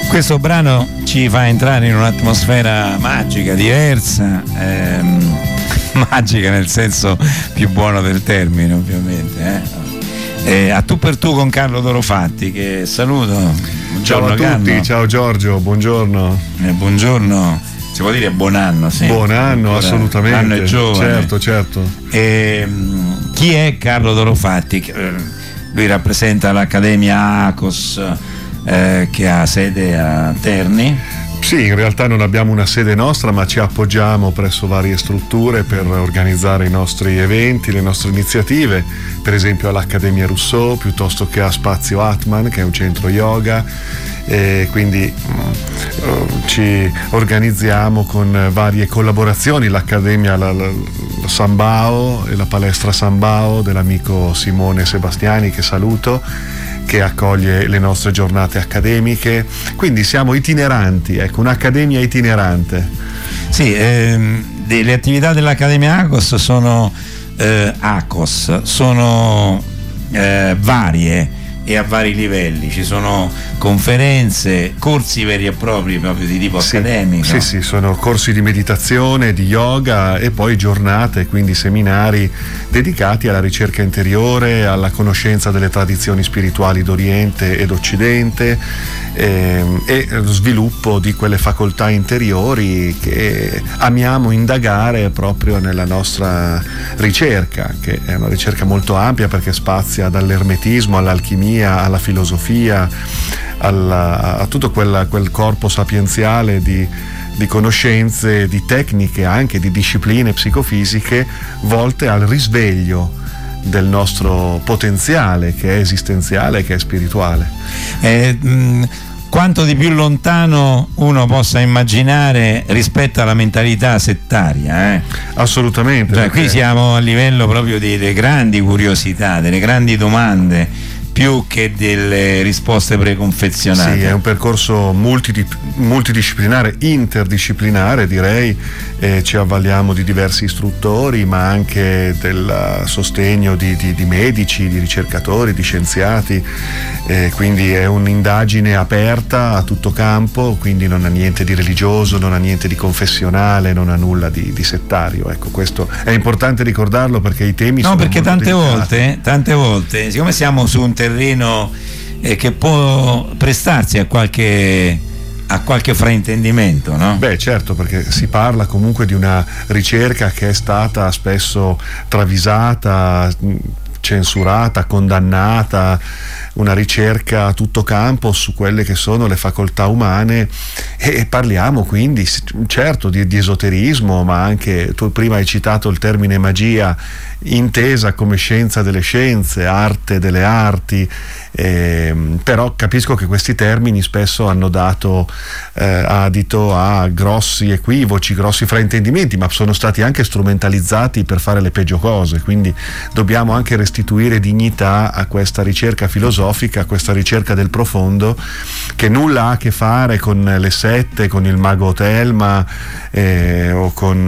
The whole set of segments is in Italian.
Questo brano ci fa entrare in un'atmosfera magica, diversa, magica nel senso più buono del termine, ovviamente. A tu per tu con Carlo Dorofatti, che saluto. Buongiorno, ciao a tutti, Carlo. Ciao Giorgio, buongiorno. Buongiorno, si può dire buon anno, sì. Buon anno, assolutamente. L'anno è giovane. Certo. Chi è Carlo Dorofatti? Lui rappresenta l'Accademia ACOS, che ha sede a Terni. Sì, in realtà non abbiamo una sede nostra, ma ci appoggiamo presso varie strutture per organizzare i nostri eventi, le nostre iniziative, per esempio all'Accademia Rousseau, piuttosto che a Spazio Atman, che è un centro yoga, e quindi ci organizziamo con varie collaborazioni, l'Accademia la Sambao e la palestra Sambao dell'amico Simone Sebastiani, che saluto, che accoglie le nostre giornate accademiche, quindi siamo itineranti, ecco, un'accademia itinerante. Sì, le attività dell'Accademia ACOS sono varie e a vari livelli, ci sono conferenze, corsi veri e propri proprio di tipo accademico. Sì, sono corsi di meditazione, di yoga e poi giornate, quindi seminari dedicati alla ricerca interiore, alla conoscenza delle tradizioni spirituali d'Oriente ed Occidente e lo sviluppo di quelle facoltà interiori che amiamo indagare proprio nella nostra ricerca, che è una ricerca molto ampia perché spazia dall'ermetismo all'alchimia, alla filosofia, a tutto quel corpo sapienziale di conoscenze, di tecniche, anche di discipline psicofisiche volte al risveglio del nostro potenziale, che è esistenziale, che è spirituale. Quanto di più lontano uno possa immaginare rispetto alla mentalità settaria. Assolutamente. Cioè, qui siamo a livello proprio delle grandi curiosità, delle grandi domande, più che delle risposte preconfezionate. Sì, è un percorso multidisciplinare, interdisciplinare direi, ci avvaliamo di diversi istruttori, ma anche del sostegno di medici, di ricercatori, di scienziati, quindi è un'indagine aperta a tutto campo, quindi non ha niente di religioso, non ha niente di confessionale, non ha nulla di settario. Ecco, questo è importante ricordarlo perché i temi sono perché molto tante volte, siccome siamo su un terreno che può prestarsi a qualche fraintendimento, no? Beh, certo, perché si parla comunque di una ricerca che è stata spesso travisata, censurata, condannata, una ricerca a tutto campo su quelle che sono le facoltà umane, e parliamo quindi certo di esoterismo, ma anche, tu prima hai citato il termine magia, intesa come scienza delle scienze, arte delle arti, però capisco che questi termini spesso hanno dato adito a grossi equivoci, grossi fraintendimenti, ma sono stati anche strumentalizzati per fare le peggio cose, quindi dobbiamo anche restituire dignità a questa ricerca filosofica, a questa ricerca del profondo, che nulla ha a che fare con le sette, con il mago Telma o con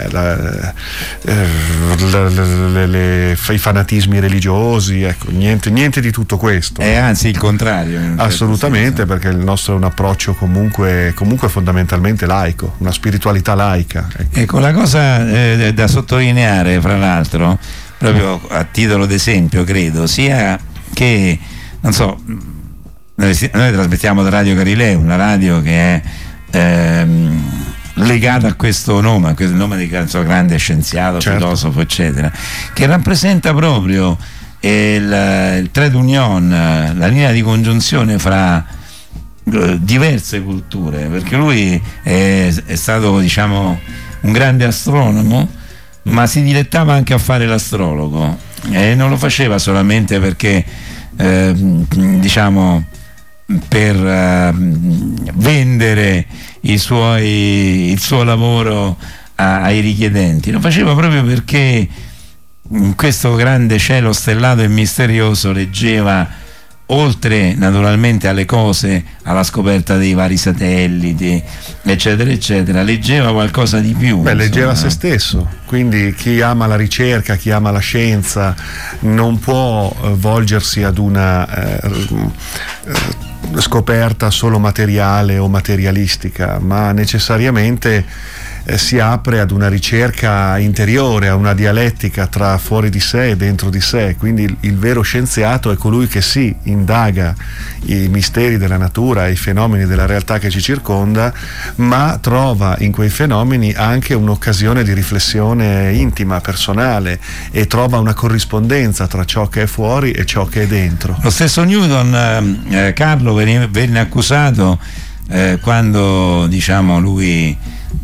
i fanatismi religiosi, ecco, niente di tutto questo. È anzi il contrario. Assolutamente, perché il nostro è un approccio comunque fondamentalmente laico, una spiritualità laica. Ecco, la cosa da sottolineare, fra l'altro, proprio a titolo d'esempio, credo, sia che, non so, noi trasmettiamo da Radio Galileo, una radio che è legata a questo nome, a questo nome di grande scienziato, certo, filosofo, eccetera, che rappresenta proprio il trade union, la linea di congiunzione fra diverse culture, perché lui è stato, diciamo, un grande astronomo, ma si dilettava anche a fare l'astrologo, e non lo faceva solamente perché diciamo per vendere il suo lavoro ai richiedenti, lo faceva proprio perché in questo grande cielo stellato e misterioso leggeva, oltre naturalmente alle cose, alla scoperta dei vari satelliti, eccetera eccetera, leggeva qualcosa di più. Leggeva se stesso, quindi chi ama la ricerca, chi ama la scienza non può volgersi ad una scoperta solo materiale o materialistica, ma necessariamente si apre ad una ricerca interiore, a una dialettica tra fuori di sé e dentro di sé. Quindi il vero scienziato è colui che sì, indaga i misteri della natura e i fenomeni della realtà che ci circonda, ma trova in quei fenomeni anche un'occasione di riflessione intima, personale, e trova una corrispondenza tra ciò che è fuori e ciò che è dentro. Lo stesso Newton, Carlo, venne accusato quando, diciamo, lui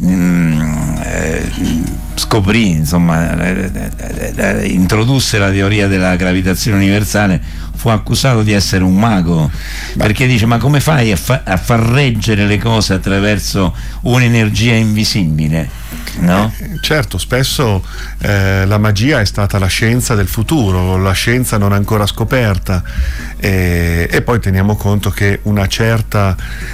scoprì, insomma, introdusse la teoria della gravitazione universale, fu accusato di essere un mago, perché dice: ma come fai a far reggere le cose attraverso un'energia invisibile? No? Certo, spesso la magia è stata la scienza del futuro, la scienza non ancora scoperta, e poi teniamo conto che una certa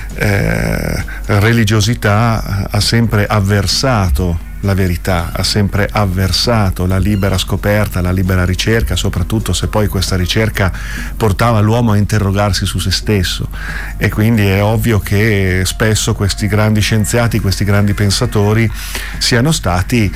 religiosità ha sempre avversato la verità, ha sempre avversato la libera scoperta, la libera ricerca, soprattutto se poi questa ricerca portava l'uomo a interrogarsi su se stesso. E quindi è ovvio che spesso questi grandi scienziati, questi grandi pensatori siano stati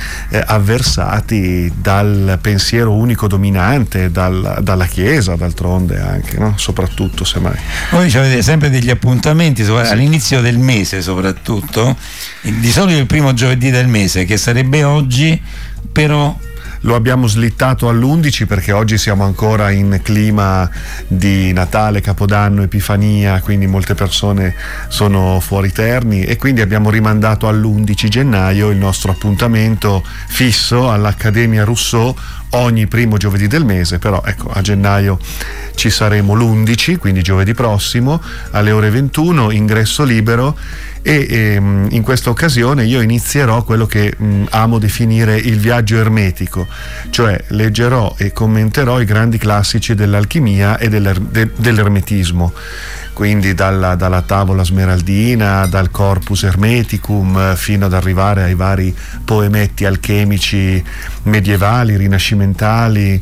avversati dal pensiero unico dominante, dalla Chiesa, d'altronde anche, no? Soprattutto, semmai. Voi avete sempre degli appuntamenti all'inizio del mese, soprattutto di solito il primo giovedì del mese, che sarebbe oggi, però lo abbiamo slittato all'11 perché oggi siamo ancora in clima di Natale, Capodanno, Epifania, quindi molte persone sono fuori terni, e quindi abbiamo rimandato all'11 gennaio il nostro appuntamento fisso all'Accademia Rousseau ogni primo giovedì del mese. Però ecco, a gennaio ci saremo l'11, quindi giovedì prossimo alle ore 21, ingresso libero, e in questa occasione io inizierò quello che amo definire il viaggio ermetico, cioè leggerò e commenterò i grandi classici dell'alchimia e dell'ermetismo, quindi dalla tavola smeraldina, dal Corpus Hermeticum, fino ad arrivare ai vari poemetti alchemici medievali, rinascimentali.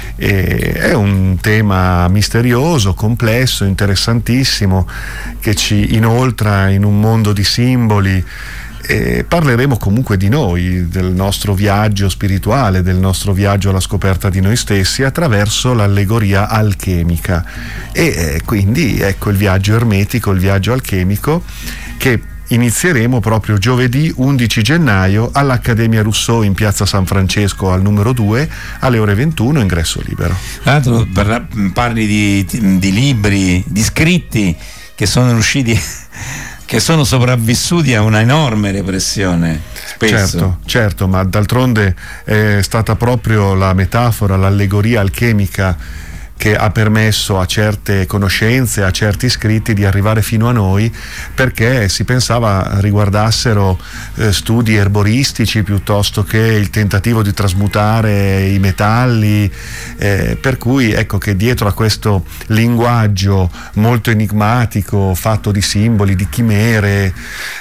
È un tema misterioso, complesso, interessantissimo, che ci inoltra in un mondo di simboli. E parleremo comunque di noi, del nostro viaggio spirituale, del nostro viaggio alla scoperta di noi stessi attraverso l'allegoria alchemica, e quindi ecco il viaggio ermetico, il viaggio alchemico, che inizieremo proprio giovedì 11 gennaio all'Accademia Rousseau in piazza San Francesco al numero 2 alle ore 21, ingresso libero. Tra l'altro parli di libri, di scritti che sono usciti, che sono sopravvissuti a una enorme repressione spesso. Certo, ma d'altronde è stata proprio la metafora, l'allegoria alchemica che ha permesso a certe conoscenze, a certi scritti di arrivare fino a noi, perché si pensava riguardassero studi erboristici piuttosto che il tentativo di trasmutare i metalli, per cui ecco che dietro a questo linguaggio molto enigmatico, fatto di simboli, di chimere,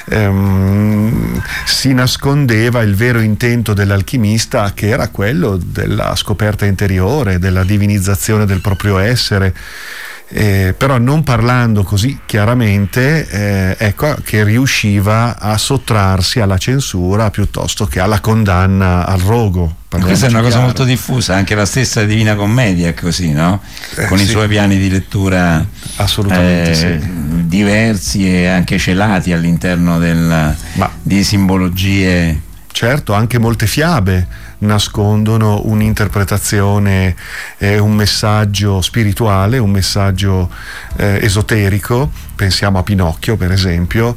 si nascondeva il vero intento dell'alchimista, che era quello della scoperta interiore, della divinizzazione del proprio essere, però non parlando così chiaramente, ecco che riusciva a sottrarsi alla censura piuttosto che alla condanna al rogo. Questa è una cosa molto diffusa, anche la stessa Divina Commedia è così, no? Con i suoi piani di lettura assolutamente sì, diversi e anche celati all'interno di simbologie. Certo, anche molte fiabe nascondono un'interpretazione, un messaggio spirituale, un messaggio esoterico. Pensiamo a Pinocchio, per esempio,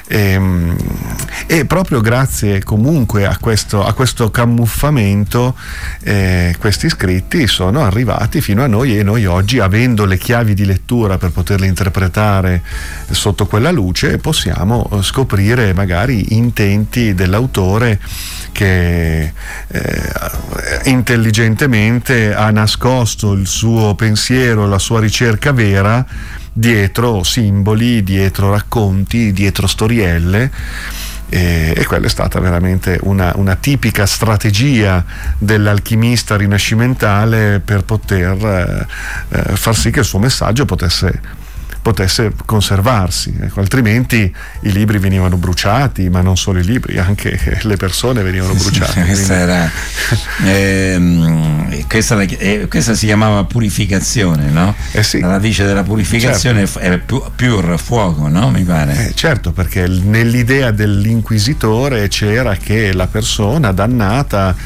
e proprio grazie comunque a questo camuffamento questi scritti sono arrivati fino a noi, e noi oggi, avendo le chiavi di lettura per poterli interpretare sotto quella luce, possiamo scoprire magari intenti dell'autore che intelligentemente ha nascosto il suo pensiero, la sua ricerca vera dietro simboli, dietro racconti, dietro storielle, e quella è stata veramente una tipica strategia dell'alchimista rinascimentale per poter far sì che il suo messaggio potesse potesse conservarsi, ecco, altrimenti i libri venivano bruciati, ma non solo i libri, anche le persone venivano bruciate. Questa si chiamava purificazione, no? Sì. La radice della purificazione, certo, è pure fuoco, no? Mi pare. Certo, perché nell'idea dell'inquisitore c'era che la persona dannata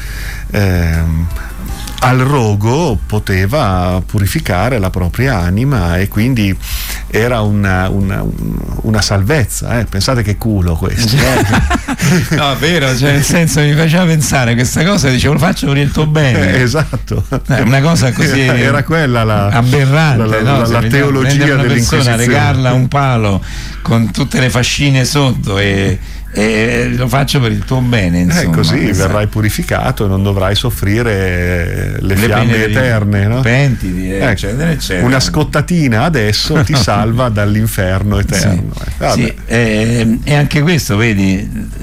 al rogo poteva purificare la propria anima, e quindi era una salvezza. Pensate che culo questo. No, vero, cioè, nel senso, mi faceva pensare questa cosa, dicevo, lo faccio per il tuo bene. Esatto. Una cosa così era quella aberrante, la teologia dell'Inquisizione. Regarla un palo con tutte le fascine sotto e lo faccio per il tuo bene, insomma. Così verrai purificato e non dovrai soffrire le fiamme eterne, no? Pentiti, eccetera, eccetera. Una scottatina adesso ti salva dall'inferno eterno. Sì, e anche questo, vedi,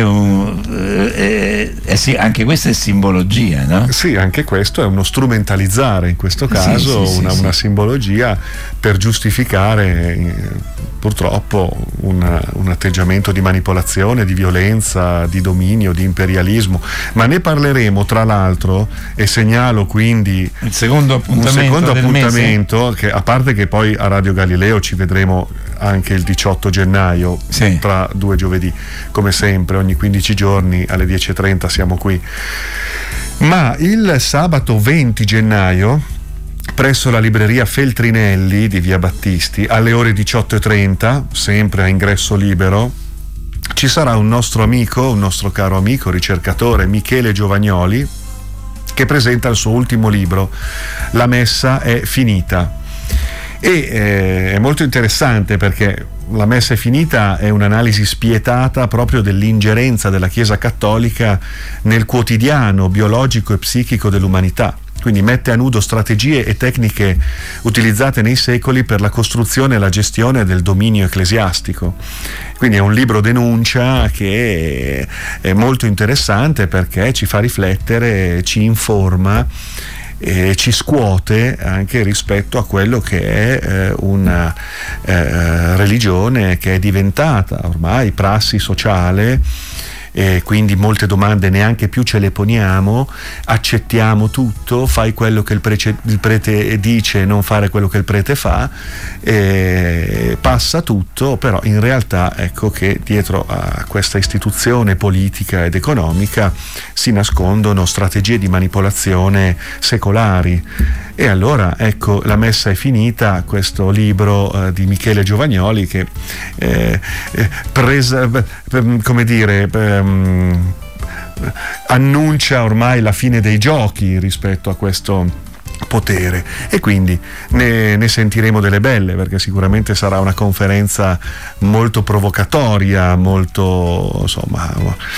sì, anche questa è simbologia, no? Sì, anche questo è uno strumentalizzare, in questo caso una simbologia per giustificare purtroppo un atteggiamento di manipolazione, di violenza, di dominio, di imperialismo. Ma ne parleremo, tra l'altro, e segnalo quindi un secondo appuntamento che, a parte che poi a Radio Galileo ci vedremo anche il 18 gennaio, tra 2 giovedì, come sempre, ogni 15 giorni alle 10:30 siamo qui. Ma il sabato 20 gennaio, presso la libreria Feltrinelli di Via Battisti, alle ore 18:30, sempre a ingresso libero, ci sarà un nostro caro amico, ricercatore, Michele Giovagnoli, che presenta il suo ultimo libro, La Messa è finita. E è molto interessante perché La Messa è finita è un'analisi spietata proprio dell'ingerenza della Chiesa Cattolica nel quotidiano biologico e psichico dell'umanità. Quindi mette a nudo strategie e tecniche utilizzate nei secoli per la costruzione e la gestione del dominio ecclesiastico. Quindi è un libro denuncia che è molto interessante perché ci fa riflettere, ci informa e ci scuote anche rispetto a quello che è una religione che è diventata ormai prassi sociale. E quindi molte domande neanche più ce le poniamo, accettiamo tutto, fai quello che il prete dice, non fare quello che il prete fa, e passa tutto. Però in realtà ecco che dietro a questa istituzione politica ed economica si nascondono strategie di manipolazione secolari. E allora ecco, La Messa è finita, questo libro di Michele Giovagnoli che annuncia ormai la fine dei giochi rispetto a questo potere, e quindi ne sentiremo delle belle, perché sicuramente sarà una conferenza molto provocatoria, molto insomma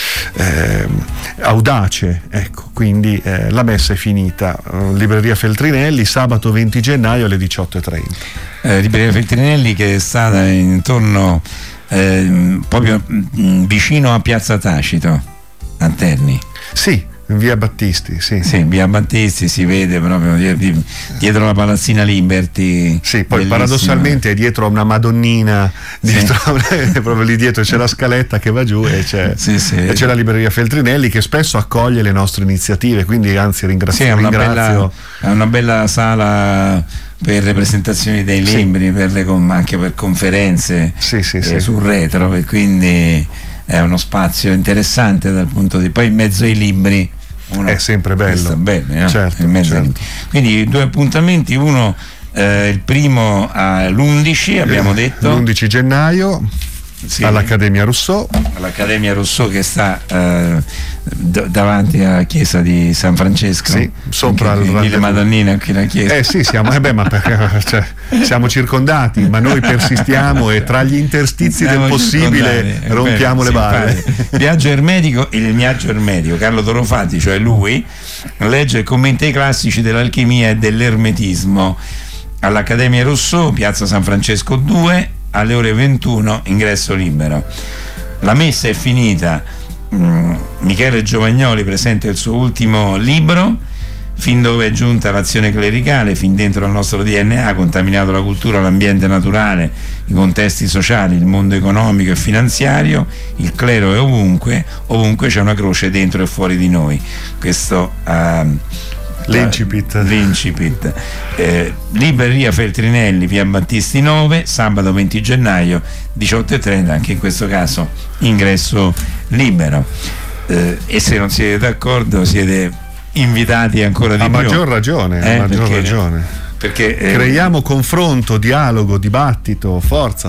audace, ecco. Quindi La Messa è finita, libreria Feltrinelli, sabato 20 gennaio alle 18:30. Libreria Feltrinelli, che è stata intorno proprio vicino a Piazza Tacito, a Terni. Sì, in Via Battisti, sì, Via Battisti, si vede proprio dietro la Palazzina Liberty. Sì, poi bellissima. Paradossalmente è dietro a una Madonnina, proprio lì dietro c'è la scaletta che va giù e c'è la libreria Feltrinelli, che spesso accoglie le nostre iniziative, quindi anzi ringrazio. È una bella sala per le presentazioni dei libri, anche per conferenze sul retro, e quindi è uno spazio interessante dal punto di poi in mezzo ai libri è sempre bello, sta bene, no? Certo. Quindi 2 appuntamenti, uno il primo all'11 abbiamo detto, l'11 gennaio all'Accademia Rousseau, che sta davanti alla chiesa di San Francesco, sopra le Madonnine, anche la chiesa. Siamo circondati, ma noi persistiamo e tra gli interstizi del possibile rompiamo le balle. Il viaggio ermetico, Carlo Torofatti, cioè lui, legge e commenta i classici dell'alchimia e dell'ermetismo all'Accademia Rousseau, piazza San Francesco 2, alle ore 21, ingresso libero. La messa è finita. Michele Giovagnoli presenta il suo ultimo libro, fin dove è giunta l'azione clericale, fin dentro al nostro DNA, ha contaminato la cultura, l'ambiente naturale, i contesti sociali, il mondo economico e finanziario. Il clero è ovunque, ovunque c'è una croce dentro e fuori di noi. Questo l'incipit. Libreria Feltrinelli, via Battisti 9, sabato 20 gennaio 18:30, anche in questo caso ingresso libero, e se non siete d'accordo siete invitati ancora di più. Maggior ragione, perché creiamo confronto, dialogo, dibattito, forza.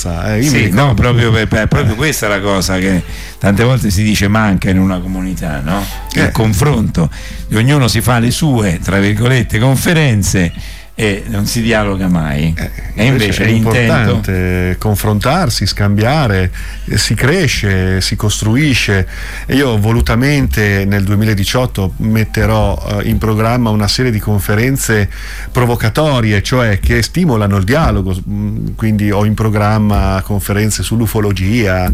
Proprio questa è la cosa che tante volte si dice manca in una comunità, no? Il confronto, ognuno si fa le sue, tra virgolette, conferenze e non si dialoga mai. E invece è importante confrontarsi, scambiare, si cresce, si costruisce. E io volutamente nel 2018 metterò in programma una serie di conferenze provocatorie, cioè che stimolano il dialogo. Quindi ho in programma conferenze sull'ufologia,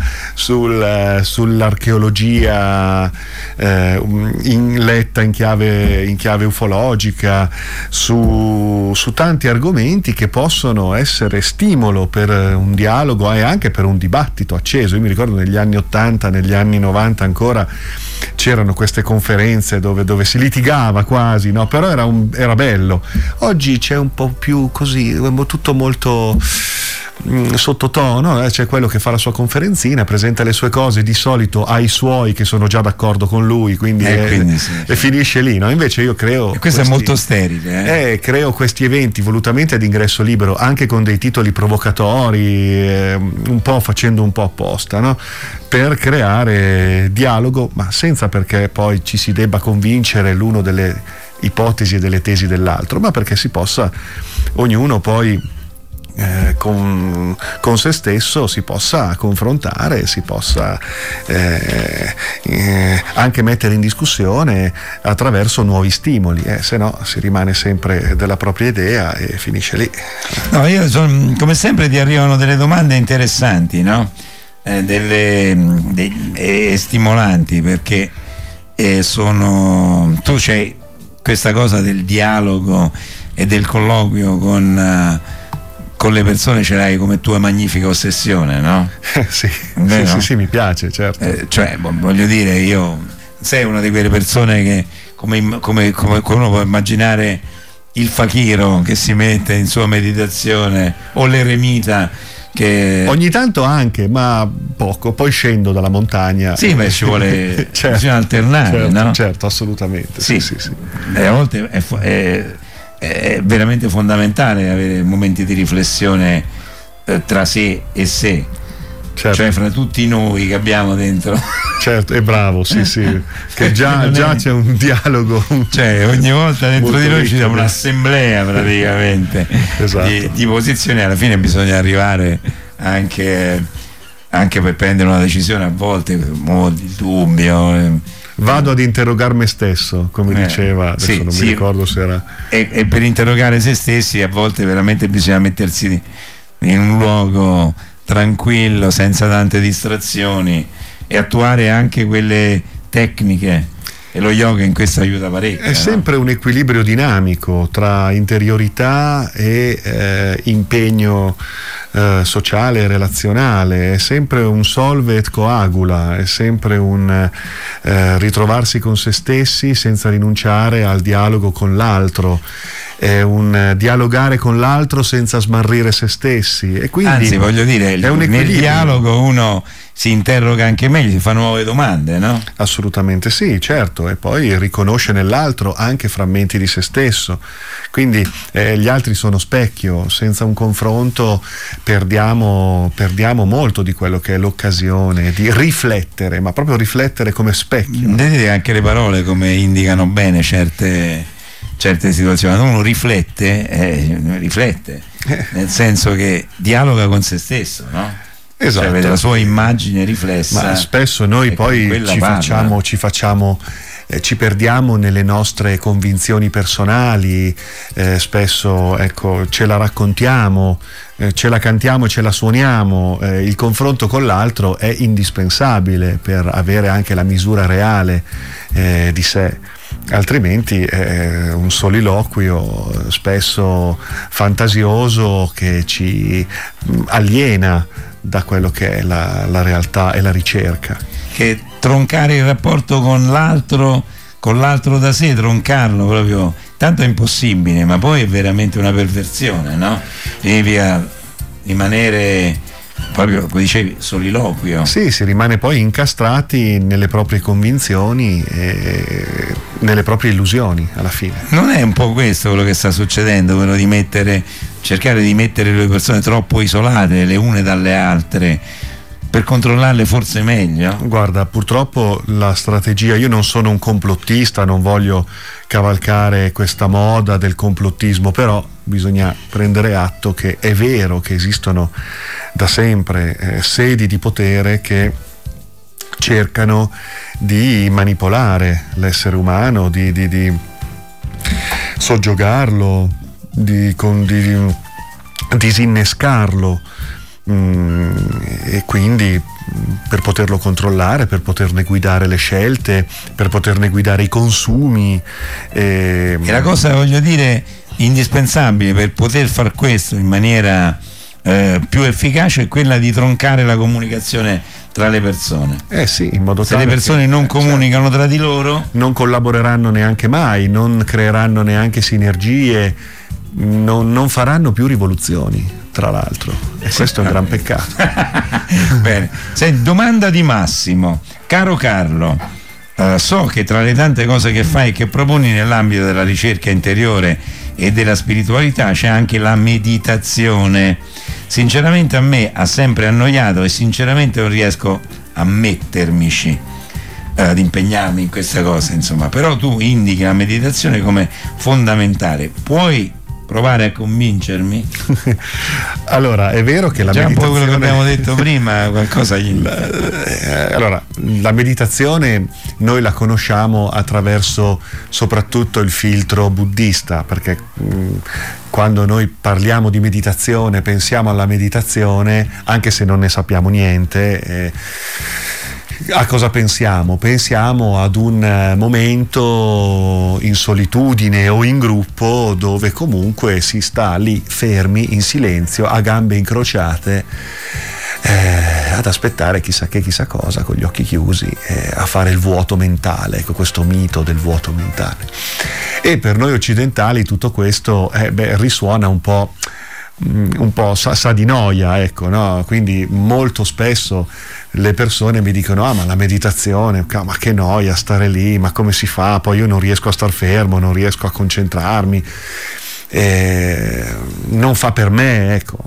sull'archeologia letta in chiave ufologica, su tanti argomenti che possono essere stimolo per un dialogo e anche per un dibattito acceso. Io mi ricordo negli anni 80, negli anni 90 ancora c'erano queste conferenze dove si litigava quasi, no? Però era bello. Oggi c'è un po' più così, tutto molto sottotono, c'è quello che fa la sua conferenzina, presenta le sue cose, di solito ha i suoi che sono già d'accordo con lui, quindi sì. E finisce lì, no? Invece io creo, e questo è molto sterile, creo questi eventi volutamente ad ingresso libero, anche con dei titoli provocatori, un po' facendo un po' apposta, no? Per creare dialogo, ma senza perché poi ci si debba convincere l'uno delle ipotesi e delle tesi dell'altro, ma perché si possa, ognuno poi con se stesso si possa confrontare, si possa anche mettere in discussione attraverso nuovi stimoli, se no si rimane sempre della propria idea e finisce lì. No, come sempre ti arrivano delle domande interessanti, no? Stimolanti, perché tu c'hai questa cosa del dialogo e del colloquio con le persone, ce l'hai come tua magnifica ossessione, no? Sì, mi piace, certo. Voglio dire, io sei una di quelle persone che come uno può immaginare il fakiro che si mette in sua meditazione, o l'eremita che ogni tanto anche, ma poco, poi scendo dalla montagna. Sì, ma ci vuole bisogna alternare, no? Certo, assolutamente. Sì. A volte è veramente fondamentale avere momenti di riflessione tra sé e sé, certo. Cioè fra tutti noi che abbiamo dentro. Certo, è bravo, sì, che già c'è un dialogo, cioè ogni volta dentro di noi ci siamo un'assemblea praticamente. Esatto. di posizioni. Alla fine bisogna arrivare anche per prendere una decisione, a volte il dubbio. Vado ad interrogare me stesso, come diceva, adesso non mi ricordo se era. E per interrogare se stessi a volte veramente bisogna mettersi in un luogo tranquillo, senza tante distrazioni, e attuare anche quelle tecniche, e lo yoga in questo aiuta parecchio. È sempre un equilibrio dinamico tra interiorità e impegno sociale e relazionale, è sempre un solve et coagula, è sempre un ritrovarsi con se stessi senza rinunciare al dialogo con l'altro, è un dialogare con l'altro senza smarrire se stessi, e quindi anzi, voglio dire, nel dialogo uno si interroga anche meglio, si fa nuove domande, no? Assolutamente sì, certo, e poi riconosce nell'altro anche frammenti di se stesso, quindi gli altri sono specchio, senza un confronto perdiamo molto di quello che è l'occasione di riflettere, ma proprio riflettere come specchio. Vedete anche le parole come indicano bene certe situazioni. Uno riflette, nel senso che dialoga con se stesso, no? Esatto. Cioè vede la sua immagine riflessa. Ma spesso noi poi ci facciamo ci perdiamo nelle nostre convinzioni personali, spesso ecco, ce la raccontiamo, ce la cantiamo e ce la suoniamo. Il confronto con l'altro è indispensabile per avere anche la misura reale di sé, altrimenti è un soliloquio spesso fantasioso che ci aliena da quello che è la realtà e la ricerca. Che troncare il rapporto con l'altro da sé, troncarlo proprio, tanto è impossibile, ma poi è veramente una perversione, no? Significa rimanere proprio, come dicevi, soliloquio. Sì, si rimane poi incastrati nelle proprie convinzioni e nelle proprie illusioni alla fine. Non è un po' questo quello che sta succedendo, quello di cercare di mettere le persone troppo isolate le une dalle altre per controllarle forse meglio? Guarda, purtroppo la strategia, io non sono un complottista, non voglio cavalcare questa moda del complottismo, però bisogna prendere atto che è vero che esistono da sempre sedi di potere che cercano di manipolare l'essere umano, di soggiogarlo, di disinnescarlo, e quindi per poterlo controllare, per poterne guidare le scelte, per poterne guidare i consumi. E la cosa, voglio dire, indispensabile per poter far questo in maniera più efficace è quella di troncare la comunicazione tra le persone. Sì, in modo se le persone non comunicano tra di loro, non collaboreranno neanche mai, non creeranno neanche sinergie, non faranno più rivoluzioni, tra l'altro, e questo è un gran peccato. Bene. Domanda di Massimo: caro Carlo, so che tra le tante cose che fai e che proponi nell'ambito della ricerca interiore e della spiritualità c'è anche la meditazione. Sinceramente a me ha sempre annoiato e sinceramente non riesco a mettermici, ad impegnarmi in questa cosa, insomma. Però tu indichi la meditazione come fondamentale. Puoi provare a convincermi? Allora, è vero che la meditazione, un po' quello che abbiamo detto prima, qualcosa allora, la meditazione noi la conosciamo attraverso soprattutto il filtro buddista, perché quando noi parliamo di meditazione, pensiamo alla meditazione, anche se non ne sappiamo niente, a cosa pensiamo? Pensiamo ad un momento in solitudine o in gruppo dove comunque si sta lì fermi, in silenzio, a gambe incrociate, ad aspettare chissà che, chissà cosa, con gli occhi chiusi, a fare il vuoto mentale, ecco, questo mito del vuoto mentale. E per noi occidentali tutto questo risuona un po' sa di noia, ecco, no? Quindi molto spesso le persone mi dicono: ma la meditazione, ma che noia stare lì, ma come si fa? Poi io non riesco a star fermo, non riesco a concentrarmi, non fa per me, ecco.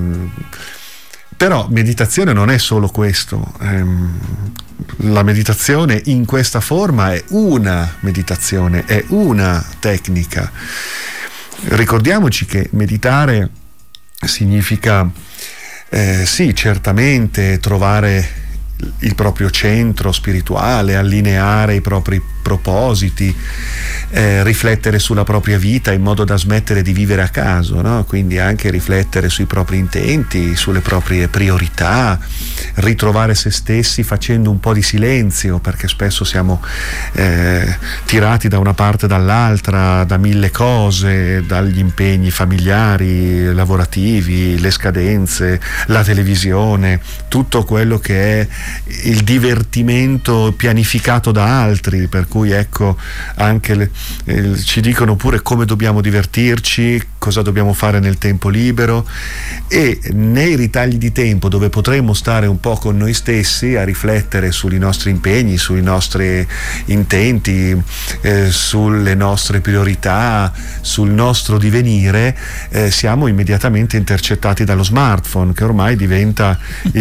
Però meditazione non è solo questo. La meditazione in questa forma è una meditazione, è una tecnica. Ricordiamoci che meditare significa sì, certamente trovare il proprio centro spirituale, allineare i propri propositi, riflettere sulla propria vita in modo da smettere di vivere a caso, no? Quindi anche riflettere sui propri intenti, sulle proprie priorità, ritrovare se stessi facendo un po' di silenzio, perché spesso siamo tirati da una parte e dall'altra, da mille cose, dagli impegni familiari, lavorativi, le scadenze, la televisione, tutto quello che è il divertimento pianificato da altri, per cui ecco anche ci dicono pure come dobbiamo divertirci, cosa dobbiamo fare nel tempo libero, e nei ritagli di tempo dove potremmo stare un po' con noi stessi a riflettere sui nostri impegni, sui nostri intenti, sulle nostre priorità, sul nostro divenire, siamo immediatamente intercettati dallo smartphone, che ormai diventa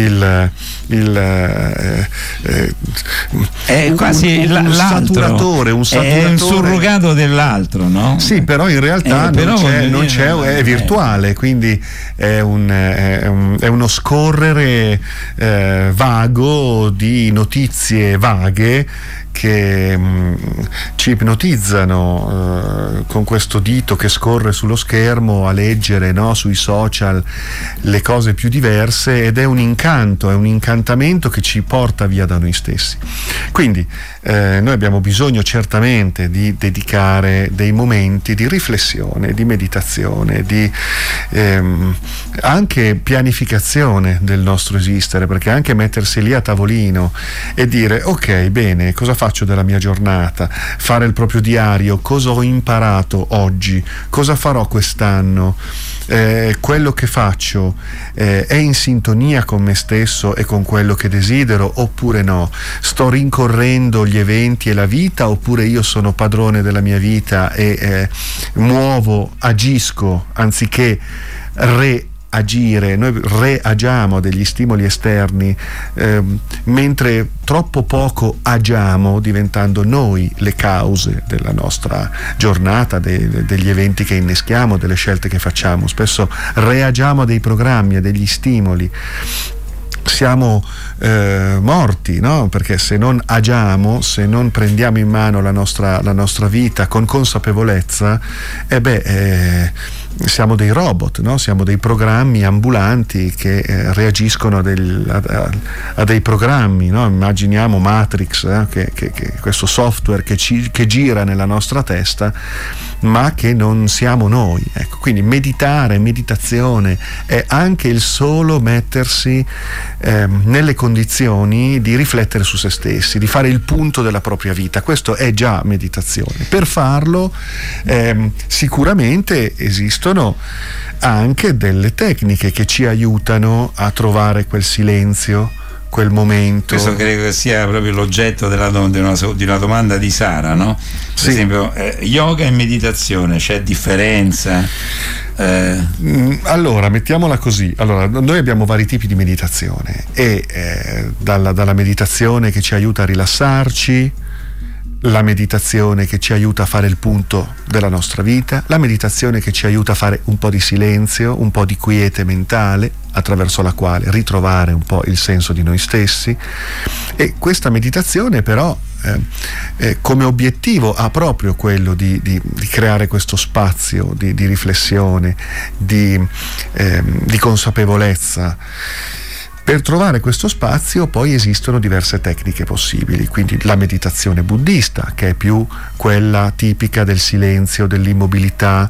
è quasi un saturatore, è un surrogato dell'altro, no? Sì, però in realtà non c'è, è virtuale, quindi è uno scorrere vago di notizie vaghe che ci ipnotizzano con questo dito che scorre sullo schermo a leggere, no, sui social le cose più diverse, ed è un incanto, è un incantamento che ci porta via da noi stessi. Quindi noi abbiamo bisogno certamente di dedicare dei momenti di riflessione, di meditazione, di anche pianificazione del nostro esistere, perché anche mettersi lì a tavolino e dire ok, bene, cosa faccio della mia giornata, fare il proprio diario, cosa ho imparato oggi, cosa farò quest'anno, quello che faccio è in sintonia con me stesso e con quello che desidero oppure no, sto rincorrendo gli eventi e la vita, oppure io sono padrone della mia vita e agisco anziché agire, noi reagiamo a degli stimoli esterni, mentre troppo poco agiamo, diventando noi le cause della nostra giornata, degli eventi che inneschiamo, delle scelte che facciamo. Spesso reagiamo a dei programmi, a degli stimoli. Siamo morti, no? Perché se non agiamo, se non prendiamo in mano la nostra vita con consapevolezza, siamo dei robot, no? Siamo dei programmi ambulanti che reagiscono a dei programmi, no? Immaginiamo Matrix, che questo software che gira nella nostra testa, ma che non siamo noi. Ecco, quindi meditazione è anche il solo mettersi nelle condizioni di riflettere su se stessi, di fare il punto della propria vita. Questo è già meditazione. Per farlo sicuramente esistono anche delle tecniche che ci aiutano a trovare quel silenzio, quel momento. Questo credo che sia proprio l'oggetto di una domanda di Sara, no? Per esempio, yoga e meditazione, c'è differenza? Allora, mettiamola così. Allora, noi abbiamo vari tipi di meditazione e dalla meditazione che ci aiuta a rilassarci, la meditazione che ci aiuta a fare il punto della nostra vita, la meditazione che ci aiuta a fare un po' di silenzio, un po' di quiete mentale, attraverso la quale ritrovare un po' il senso di noi stessi. E questa meditazione però come obiettivo ha proprio quello di creare questo spazio di riflessione, di consapevolezza. Per trovare questo spazio poi esistono diverse tecniche possibili, quindi la meditazione buddista, che è più quella tipica del silenzio, dell'immobilità,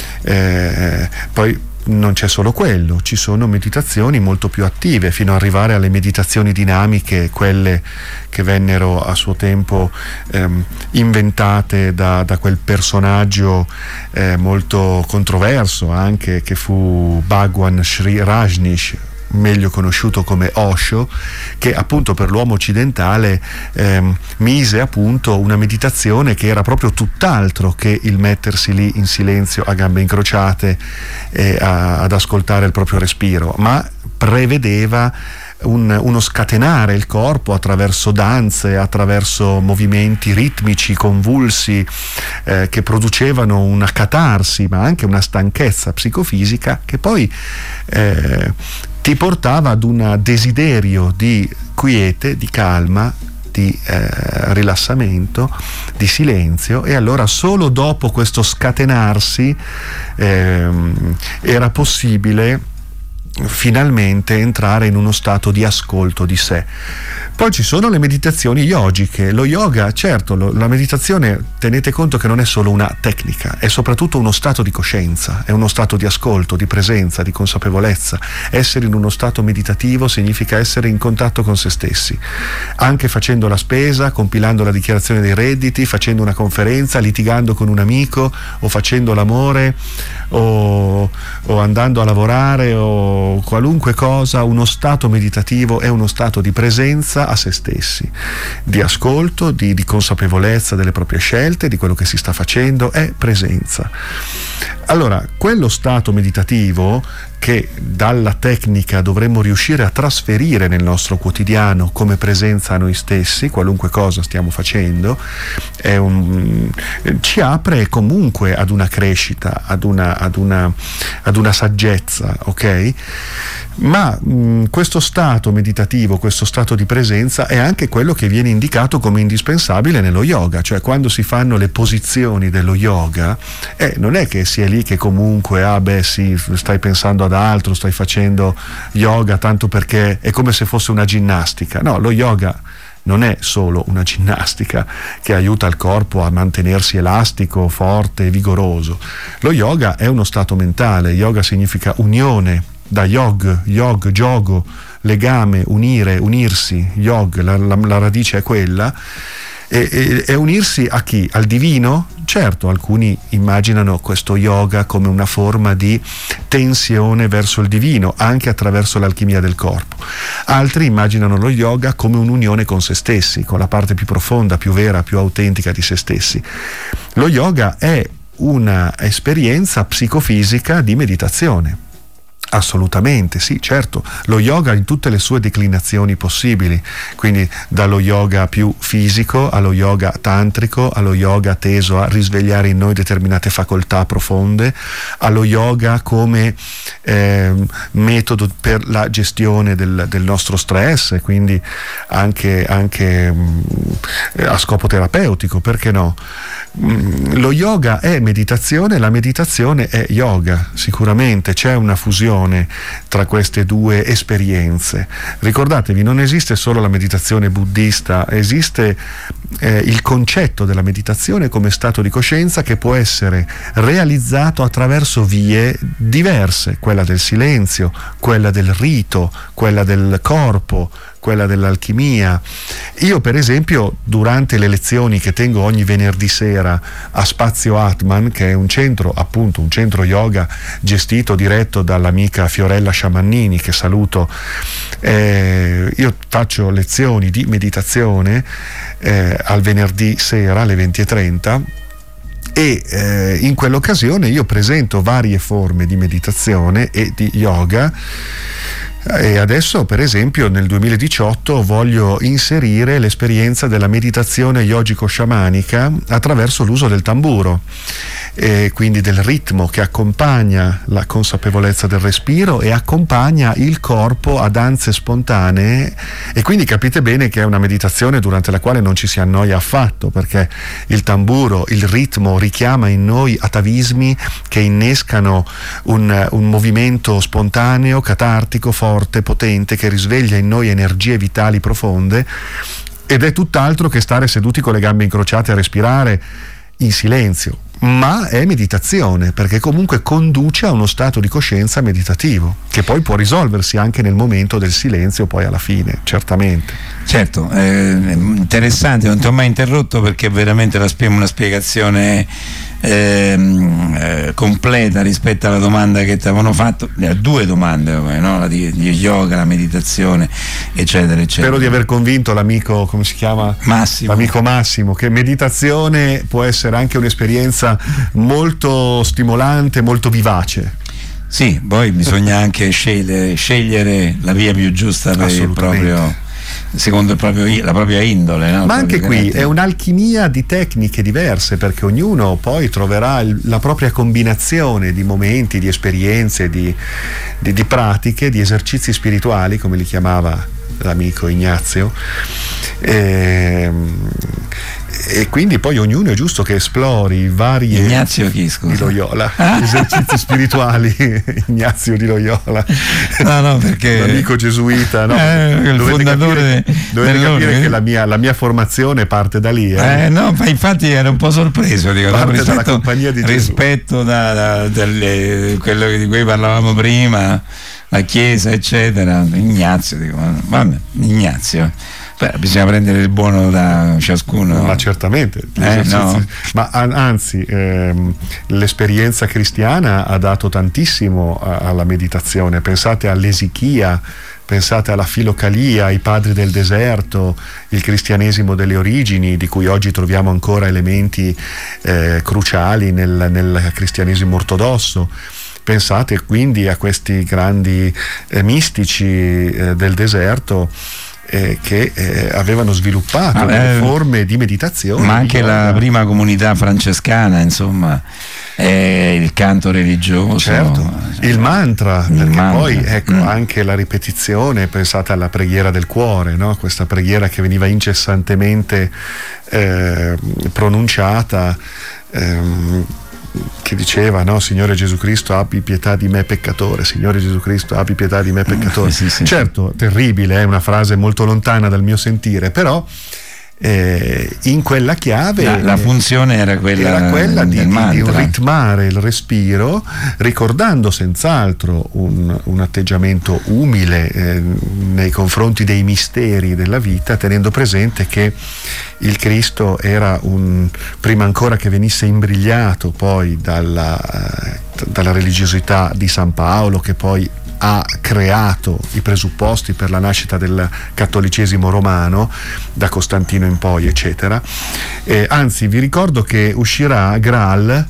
poi non c'è solo quello, ci sono meditazioni molto più attive, fino ad arrivare alle meditazioni dinamiche, quelle che vennero a suo tempo inventate da quel personaggio molto controverso anche, che fu Bhagwan Sri Rajneesh, meglio conosciuto come Osho, che appunto per l'uomo occidentale mise a punto una meditazione che era proprio tutt'altro che il mettersi lì in silenzio a gambe incrociate ad ascoltare il proprio respiro, ma prevedeva uno scatenare il corpo attraverso danze, attraverso movimenti ritmici convulsi che producevano una catarsi, ma anche una stanchezza psicofisica che poi ti portava ad un desiderio di quiete, di calma, di rilassamento, di silenzio. E allora solo dopo questo scatenarsi era possibile finalmente entrare in uno stato di ascolto di sé. Poi ci sono le meditazioni yogiche. Lo yoga, certo, la meditazione, tenete conto che non è solo una tecnica, è soprattutto uno stato di coscienza, è uno stato di ascolto, di presenza, di consapevolezza. Essere in uno stato meditativo significa essere in contatto con se stessi, anche facendo la spesa, compilando la dichiarazione dei redditi, facendo una conferenza, litigando con un amico, o facendo l'amore, o andando a lavorare, o qualunque cosa. Uno stato meditativo è uno stato di presenza a se stessi, di ascolto, di consapevolezza delle proprie scelte, di quello che si sta facendo, è presenza. Allora, quello stato meditativo che dalla tecnica dovremmo riuscire a trasferire nel nostro quotidiano come presenza a noi stessi, qualunque cosa stiamo facendo, ci apre comunque ad una crescita, ad una saggezza, ok? Ma questo stato meditativo, questo stato di presenza è anche quello che viene indicato come indispensabile nello yoga, cioè quando si fanno le posizioni dello yoga, non è che sia lì che comunque sì, stai pensando ad altro, stai facendo yoga tanto perché è come se fosse una ginnastica. No, lo yoga non è solo una ginnastica che aiuta il corpo a mantenersi elastico, forte e vigoroso. Lo yoga è uno stato mentale. Yoga significa unione, da giogo, legame, unire, unirsi. Yog, la radice è quella. E unirsi a chi? Al divino? Certo, alcuni immaginano questo yoga come una forma di tensione verso il divino, anche attraverso l'alchimia del corpo. Altri immaginano lo yoga come un'unione con se stessi, con la parte più profonda, più vera, più autentica di se stessi. Lo yoga è una esperienza psicofisica di meditazione. Assolutamente, sì, certo. Lo yoga in tutte le sue declinazioni possibili, quindi dallo yoga più fisico allo yoga tantrico, allo yoga teso a risvegliare in noi determinate facoltà profonde, allo yoga come metodo per la gestione del nostro stress, e quindi anche a scopo terapeutico, perché no? Lo yoga è meditazione, la meditazione è yoga, sicuramente c'è una fusione tra queste due esperienze. Ricordatevi, non esiste solo la meditazione buddista, esiste il concetto della meditazione come stato di coscienza che può essere realizzato attraverso vie diverse, quella del silenzio, quella del rito, quella del corpo, quella dell'alchimia. Io per esempio durante le lezioni che tengo ogni venerdì sera a Spazio Atman, che è un centro yoga gestito, diretto dall'amica Fiorella Sciamannini, che saluto, io faccio lezioni di meditazione al venerdì sera alle 20:30 e in quell'occasione io presento varie forme di meditazione e di yoga. E adesso per esempio nel 2018 voglio inserire l'esperienza della meditazione yogico-sciamanica attraverso l'uso del tamburo, e quindi del ritmo che accompagna la consapevolezza del respiro e accompagna il corpo a danze spontanee, e quindi capite bene che è una meditazione durante la quale non ci si annoia affatto, perché il tamburo, il ritmo richiama in noi atavismi che innescano un movimento spontaneo, catartico, forte, potente, che risveglia in noi energie vitali profonde, ed è tutt'altro che stare seduti con le gambe incrociate a respirare in silenzio, ma è meditazione, perché comunque conduce a uno stato di coscienza meditativo che poi può risolversi anche nel momento del silenzio, poi alla fine, certamente. Certo, interessante, non ti ho mai interrotto perché è veramente una spiegazione completa rispetto alla domanda che ti avevano fatto, due domande, no? La di yoga, la meditazione, eccetera eccetera. Spero di aver convinto l'amico, come si chiama? Massimo. L'amico Massimo, che meditazione può essere anche un'esperienza molto stimolante, molto vivace. Sì, poi bisogna anche scegliere la via più giusta per il proprio, secondo la propria indole, no? Ma anche qui è un'alchimia di tecniche diverse, perché ognuno poi troverà la propria combinazione di momenti, di esperienze, di pratiche, di esercizi spirituali, come li chiamava l'amico Ignazio, e quindi poi ognuno è giusto che esplori varie. Ignazio chi, scusa? Di Loyola, esercizi spirituali. Ignazio di Loyola, no, perché l'amico gesuita, no? Il fondatore dovete capire che la mia formazione parte da lì, no, ma infatti ero un po' sorpreso, dico, parte dalla compagnia di Gesù, rispetto quello di cui parlavamo prima, la chiesa eccetera. Ignazio, dico, vabbè, Ignazio. Beh, bisogna prendere il buono da ciascuno. Ma certamente, no? Ma anzi, l'esperienza cristiana ha dato tantissimo alla meditazione. Pensate all'esichia pensate alla filocalia, ai padri del deserto, il cristianesimo delle origini, di cui oggi troviamo ancora elementi cruciali nel cristianesimo ortodosso. Pensate quindi a questi grandi mistici del deserto che avevano sviluppato delle forme di meditazione. Ma anche la prima comunità francescana, insomma, il canto religioso, certo, il mantra, poi ecco anche la ripetizione. Pensate alla preghiera del cuore, no? Questa preghiera che veniva incessantemente pronunciata, che diceva, no? Signore Gesù Cristo, abbi pietà di me peccatore, Signore Gesù Cristo, abbi pietà di me peccatore. Sì. Certo, terribile, è una frase molto lontana dal mio sentire, però in quella chiave la funzione era quella di mantra. ritmare il respiro, ricordando senz'altro un atteggiamento umile nei confronti dei misteri della vita, tenendo presente che il Cristo era prima ancora che venisse imbrigliato poi dalla religiosità di San Paolo, che poi ha creato i presupposti per la nascita del cattolicesimo romano da Costantino in poi, eccetera. Anzi, vi ricordo che uscirà Graal,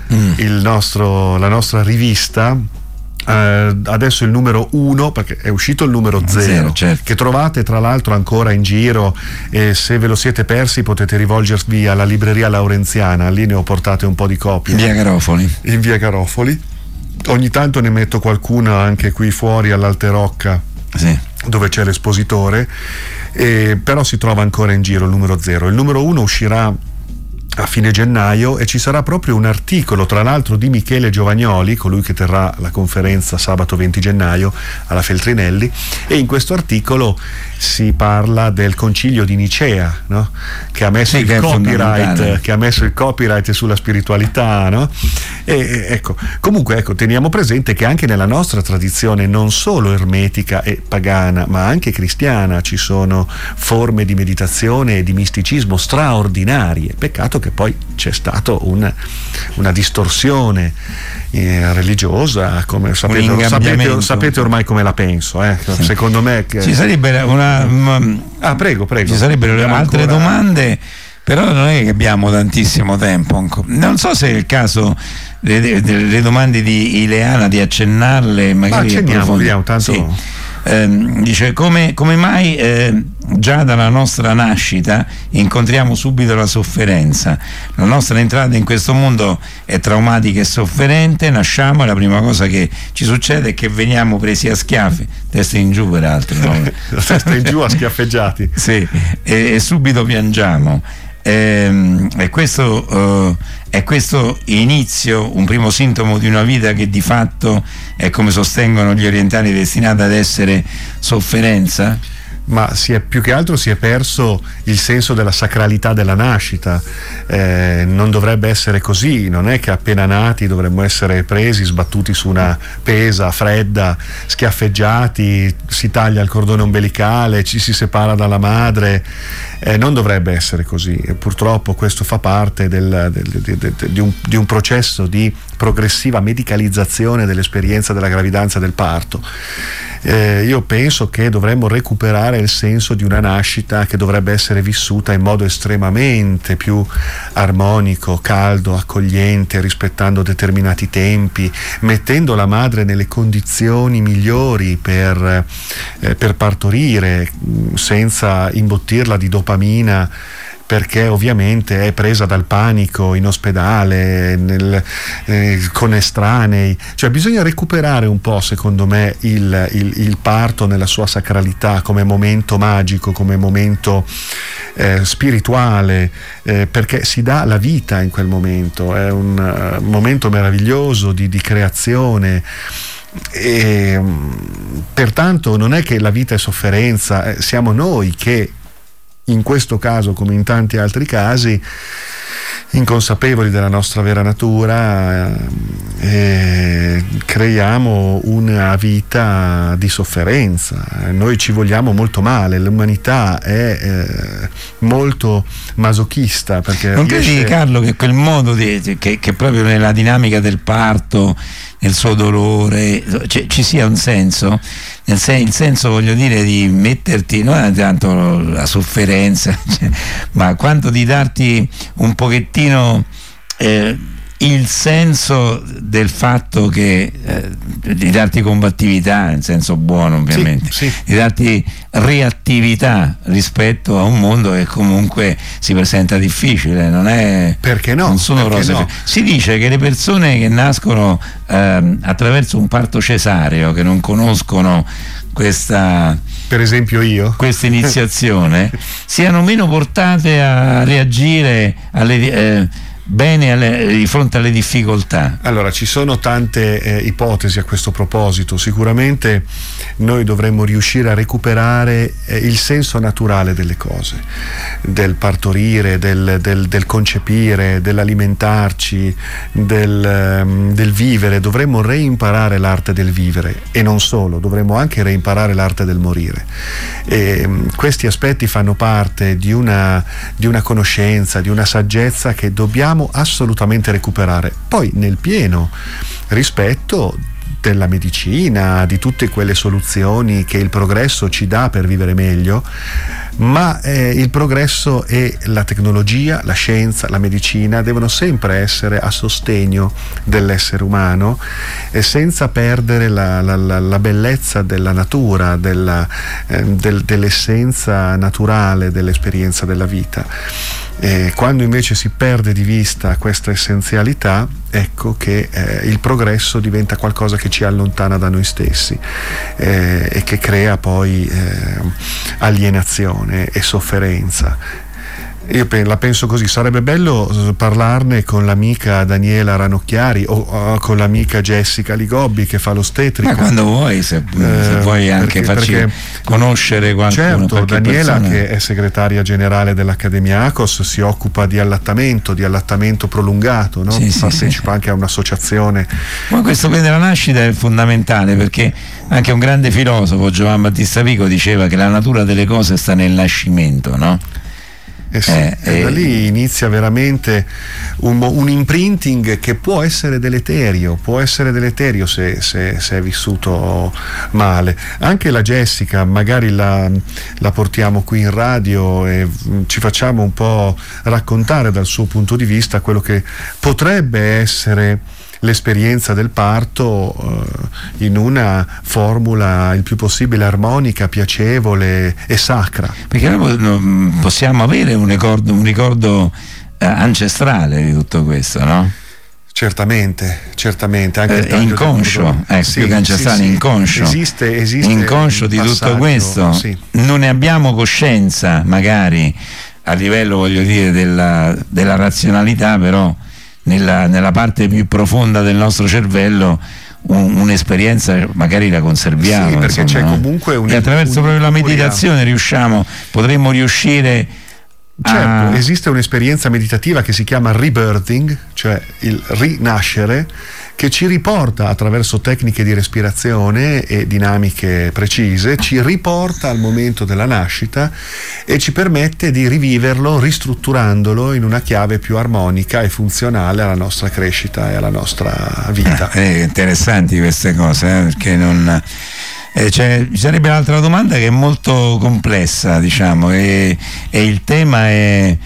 la nostra rivista, adesso il numero 1, perché è uscito il numero 0, certo, che trovate tra l'altro ancora in giro, e se ve lo siete persi potete rivolgervi alla libreria Laurenziana, lì ne ho portate un po' di copie in via Garofoli. Ogni tanto ne metto qualcuna anche qui fuori all'Alterocca, sì, dove c'è l'espositore, però si trova ancora in giro il numero 0. Il numero 1 uscirà a fine gennaio e ci sarà proprio un articolo, tra l'altro, di Michele Giovagnoli, colui che terrà la conferenza sabato 20 gennaio alla Feltrinelli, e in questo articolo si parla del concilio di Nicea, no? che ha messo il copyright sulla spiritualità, no? Comunque teniamo presente che anche nella nostra tradizione, non solo ermetica e pagana ma anche cristiana, ci sono forme di meditazione e di misticismo straordinarie. Peccato che poi c'è stato una distorsione religiosa, come sapete ormai come la penso, sì. Secondo me ci sarebbe prego. Ci sarebbero altre domande, però non è che abbiamo tantissimo tempo. Non so se è il caso delle domande di Ileana di accennarle, magari vediamo tanto. Sì. Dice come mai già dalla nostra nascita incontriamo subito la sofferenza. La nostra entrata in questo mondo è traumatica e sofferente, nasciamo e la prima cosa che ci succede è che veniamo presi a schiaffi, testa in giù peraltro, no? Testa in giù a schiaffeggiati, sì, e subito piangiamo. È questo inizio, un primo sintomo di una vita che di fatto è, come sostengono gli orientali, destinata ad essere sofferenza? Ma più che altro si è perso il senso della sacralità della nascita. Non dovrebbe essere così, non è che appena nati dovremmo essere presi, sbattuti su una pesa fredda, schiaffeggiati, si taglia il cordone ombelicale, ci si separa dalla madre. Non dovrebbe essere così, e purtroppo questo fa parte di un processo di progressiva medicalizzazione dell'esperienza della gravidanza e del parto. Io penso che dovremmo recuperare il senso di una nascita che dovrebbe essere vissuta in modo estremamente più armonico, caldo, accogliente, rispettando determinati tempi, mettendo la madre nelle condizioni migliori per partorire, senza imbottirla di dopamina, perché ovviamente è presa dal panico in ospedale, con estranei. Cioè bisogna recuperare un po', secondo me, il parto nella sua sacralità, come momento magico, come momento spirituale, perché si dà la vita in quel momento. È un momento meraviglioso di creazione. E pertanto non è che la vita è sofferenza, siamo noi che in questo caso, come in tanti altri casi, inconsapevoli della nostra vera natura, creiamo una vita di sofferenza. Noi ci vogliamo molto male, l'umanità è molto masochista, perché non credi, Carlo, che quel modo che proprio nella dinamica del parto, nel suo dolore, ci sia un senso? il senso, voglio dire, di metterti non tanto la sofferenza, cioè, ma quanto di darti un pochettino il senso del fatto che di darti combattività, in senso buono ovviamente, sì. di darti reattività rispetto a un mondo che comunque si presenta difficile, non è, perché no? Non sono rose. No? Si dice che le persone che nascono attraverso un parto cesareo, che non conoscono questa, per esempio io, questa iniziazione siano meno portate a reagire bene di fronte alle difficoltà. Allora, ci sono tante ipotesi a questo proposito. Sicuramente noi dovremmo riuscire a recuperare il senso naturale delle cose, del partorire, del concepire, dell'alimentarci, del vivere. Dovremmo reimparare l'arte del vivere, e non solo, dovremmo anche reimparare l'arte del morire. E questi aspetti fanno parte di una conoscenza, di una saggezza che dobbiamo assolutamente recuperare, poi nel pieno rispetto della medicina, di tutte quelle soluzioni che il progresso ci dà per vivere meglio, ma il progresso e la tecnologia, la scienza, la medicina devono sempre essere a sostegno dell'essere umano, senza perdere la bellezza della natura, dell'essenza naturale dell'esperienza della vita. Quando invece si perde di vista questa essenzialità, ecco che il progresso diventa qualcosa che ci allontana da noi stessi e che crea poi alienazione e sofferenza. Io la penso così: sarebbe bello parlarne con l'amica Daniela Ranocchiari o con l'amica Jessica Ligobbi che fa l'ostetrico. Ma quando vuoi, se vuoi anche farci conoscere qualcuno. Certo, Daniela persona, che è segretaria generale dell'Accademia ACOS, si occupa di allattamento prolungato, no? Sì, partecipa anche a un'associazione. Ma questo della nascita è fondamentale, perché anche un grande filosofo, Giovan Battista Vico, diceva che la natura delle cose sta nel nascimento, no? E da lì inizia veramente un imprinting che può essere deleterio se è vissuto male. Anche la Jessica, magari la portiamo qui in radio e ci facciamo un po' raccontare dal suo punto di vista quello che potrebbe essere l'esperienza del parto in una formula il più possibile armonica, piacevole e sacra. Perché noi possiamo avere un ricordo ancestrale di tutto questo, no? Certamente, anche inconscio, più che ancestrale, inconscio. Esiste inconscio di tutto questo. Sì. Non ne abbiamo coscienza, magari a livello, voglio dire, della razionalità, però nella parte più profonda del nostro cervello un'esperienza magari la conserviamo. Sì, perché c'è comunque e attraverso proprio la meditazione potremmo riuscire. Certo, esiste un'esperienza meditativa che si chiama rebirthing, cioè il rinascere, che ci riporta attraverso tecniche di respirazione e dinamiche precise, ci riporta al momento della nascita e ci permette di riviverlo ristrutturandolo in una chiave più armonica e funzionale alla nostra crescita e alla nostra vita. Interessanti queste cose, perché non... ci sarebbe un'altra domanda che è molto complessa, diciamo, e il tema è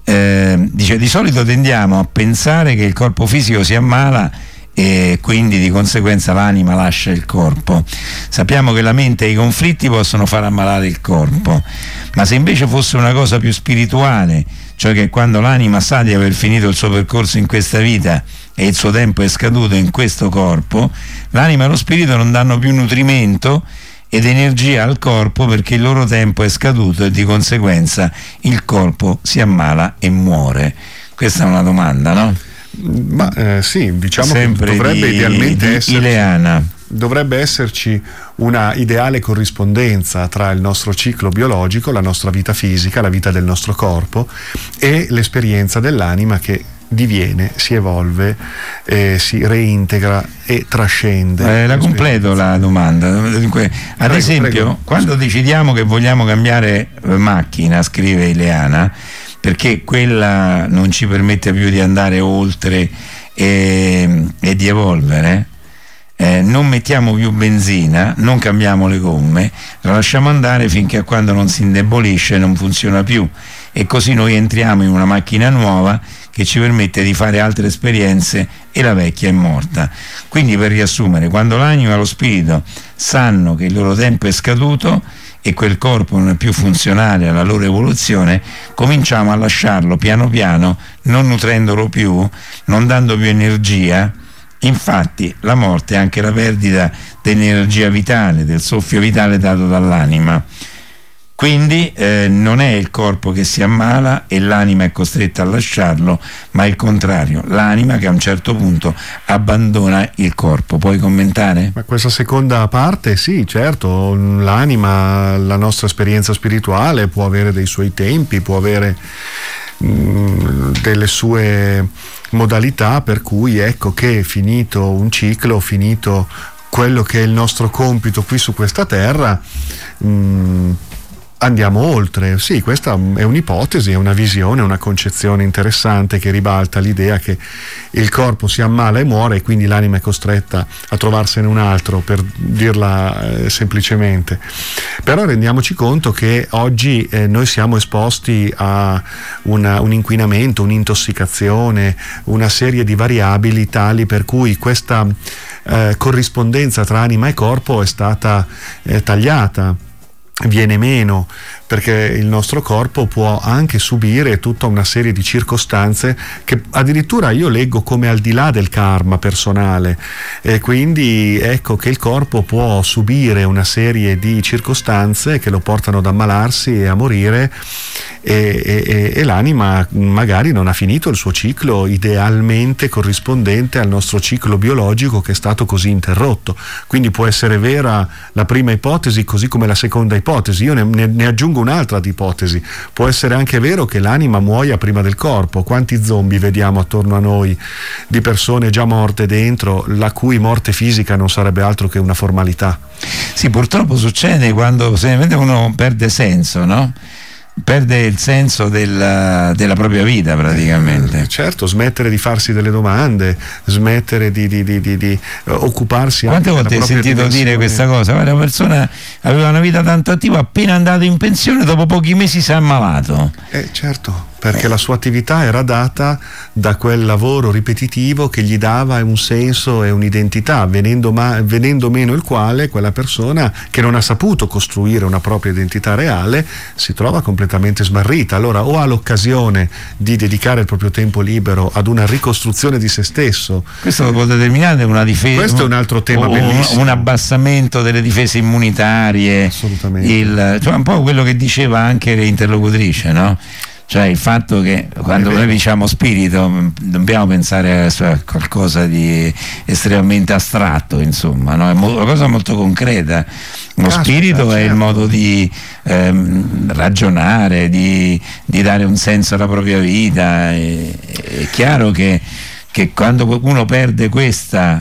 dice: di solito tendiamo a pensare che il corpo fisico si ammala e quindi di conseguenza l'anima lascia il corpo. Sappiamo che la mente e i conflitti possono far ammalare il corpo, ma se invece fosse una cosa più spirituale, cioè che quando l'anima sa di aver finito il suo percorso in questa vita e il suo tempo è scaduto in questo corpo, l'anima e lo spirito non danno più nutrimento ed energia al corpo perché il loro tempo è scaduto e di conseguenza il corpo si ammala e muore. Questa è una domanda, no? Ma sì, diciamo sempre che dovrebbe idealmente esserci Ileana. Dovrebbe esserci una ideale corrispondenza tra il nostro ciclo biologico, la nostra vita fisica, la vita del nostro corpo e l'esperienza dell'anima che diviene, si evolve, si reintegra e trascende. La completo la domanda. Dunque, ad esempio, prego. Quando decidiamo che vogliamo cambiare macchina, scrive Ileana, perché quella non ci permette più di andare oltre e di evolvere, non mettiamo più benzina, non cambiamo le gomme, la lasciamo andare finché a quando non si indebolisce e non funziona più, e così noi entriamo in una macchina nuova che ci permette di fare altre esperienze e la vecchia è morta. Quindi, per riassumere, quando l'anima e lo spirito sanno che il loro tempo è scaduto e quel corpo non è più funzionale alla loro evoluzione, cominciamo a lasciarlo piano piano, non nutrendolo più, non dando più energia. Infatti la morte è anche la perdita dell'energia vitale, del soffio vitale dato dall'anima. Quindi non è il corpo che si ammala e l'anima è costretta a lasciarlo, ma il contrario, l'anima che a un certo punto abbandona il corpo. Puoi commentare? Ma questa seconda parte, sì, certo, l'anima, la nostra esperienza spirituale può avere dei suoi tempi, può avere delle sue modalità, per cui ecco che finito un ciclo, finito quello che è il nostro compito qui su questa terra, andiamo oltre. Sì, questa è un'ipotesi, è una visione, una concezione interessante che ribalta l'idea che il corpo si ammala e muore e quindi l'anima è costretta a trovarsene un altro, per dirla semplicemente. Però rendiamoci conto che oggi noi siamo esposti a un inquinamento, un'intossicazione, una serie di variabili tali per cui questa corrispondenza tra anima e corpo è stata tagliata, viene meno, perché il nostro corpo può anche subire tutta una serie di circostanze che addirittura io leggo come al di là del karma personale, e quindi ecco che il corpo può subire una serie di circostanze che lo portano ad ammalarsi e a morire, e l'anima magari non ha finito il suo ciclo idealmente corrispondente al nostro ciclo biologico, che è stato così interrotto. Quindi può essere vera la prima ipotesi così come la seconda ipotesi. Io ne aggiungo un'altra di ipotesi: può essere anche vero che l'anima muoia prima del corpo. Quanti zombie vediamo attorno a noi di persone già morte dentro, la cui morte fisica non sarebbe altro che una formalità? Sì, purtroppo succede quando semplicemente uno perde senso, no? Perde il senso della propria vita praticamente. Certo, smettere di farsi delle domande, smettere di occuparsi. Quante volte hai sentito dire questa cosa? Guarda, una persona aveva una vita tanto attiva, appena andato in pensione, dopo pochi mesi si è ammalato. Certo, perché la sua attività era data da quel lavoro ripetitivo che gli dava un senso e un'identità, venendo meno il quale quella persona, che non ha saputo costruire una propria identità reale, si trova completamente smarrita. Allora o ha l'occasione di dedicare il proprio tempo libero ad una ricostruzione di se stesso. Questo può determinare una difesa. Questo è un altro tema bellissimo. Un abbassamento delle difese immunitarie. Assolutamente. Cioè un po' quello che diceva anche l'interlocutrice, no? Cioè il fatto che quando noi diciamo spirito dobbiamo pensare a qualcosa di estremamente astratto, insomma, no? È una cosa molto concreta. Lo spirito è il modo di ragionare, di dare un senso alla propria vita. È chiaro che quando uno perde questo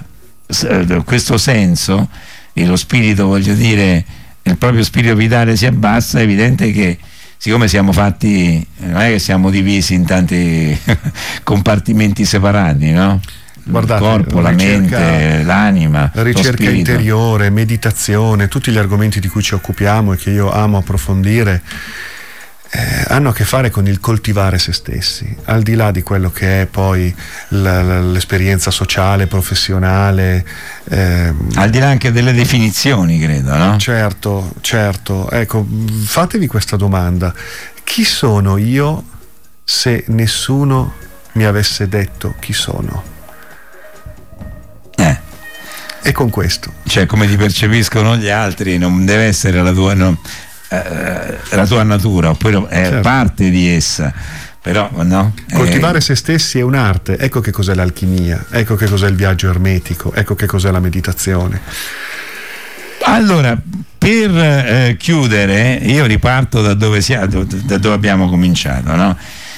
senso, e lo spirito, voglio dire, il proprio spirito vitale si abbassa, è evidente che, siccome siamo fatti, non è che siamo divisi in tanti compartimenti separati, no? Guardate, il corpo, la mente, l'anima, la ricerca interiore, meditazione, tutti gli argomenti di cui ci occupiamo e che io amo approfondire, hanno a che fare con il coltivare se stessi, al di là di quello che è poi l'esperienza sociale, professionale, al di là anche delle definizioni, credo, no? Certo. Ecco, fatevi questa domanda: chi sono io se nessuno mi avesse detto chi sono? E con questo, cioè, come ti percepiscono gli altri non deve essere la tua natura, oppure è certo, parte di essa, però no? Coltivare se stessi è un'arte. Ecco che cos'è l'alchimia, ecco che cos'è il viaggio ermetico, ecco che cos'è la meditazione. Allora, per chiudere, io riparto da dove abbiamo cominciato, no?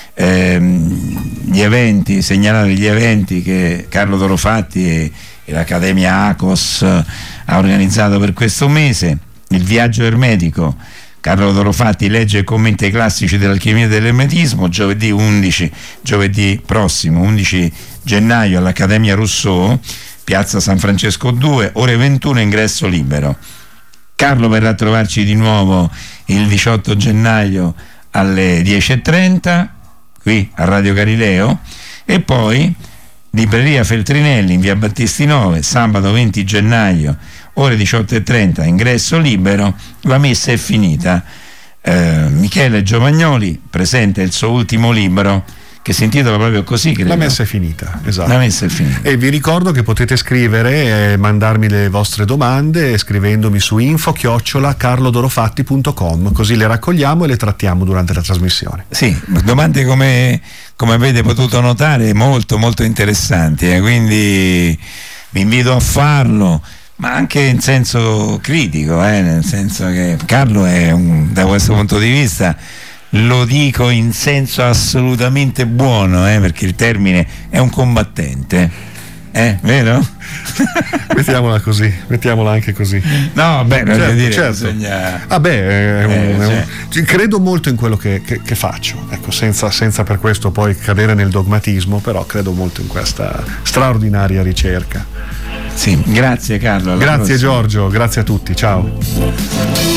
Segnalare gli eventi che Carlo Dorofatti e l'Accademia ACOS ha organizzato per questo mese. Il viaggio ermetico, Carlo Dorofatti legge e commenta i classici dell'alchimia e dell'ermetismo, giovedì prossimo 11 gennaio all'Accademia Rousseau. Piazza San Francesco 2, ore 21, ingresso libero. Carlo verrà a trovarci di nuovo il 18 gennaio alle 10:30 qui a Radio Galileo, e poi Libreria Feltrinelli in via Battisti 9, sabato 20 gennaio, ore 18:30, ingresso libero. La messa è finita. Michele Giovagnoli presenta il suo ultimo libro, che si intitola proprio così, credo. La messa è finita, esatto. La messa è finita. E vi ricordo che potete scrivere e mandarmi le vostre domande scrivendomi su info@carlodorofatti.com, così le raccogliamo e le trattiamo durante la trasmissione. Sì, domande come avete potuto notare molto molto interessanti, quindi vi invito a farlo, ma anche in senso critico, nel senso che Carlo è da questo punto di vista, lo dico in senso assolutamente buono, perché il termine è un combattente, vero? Mettiamola così, mettiamola anche così. No, beh, voglio dire, certo. Bisogna... credo molto in quello che faccio, ecco, senza per questo poi cadere nel dogmatismo, però credo molto in questa straordinaria ricerca. Sì, grazie Carlo. Grazie prossima. Giorgio, grazie a tutti, ciao.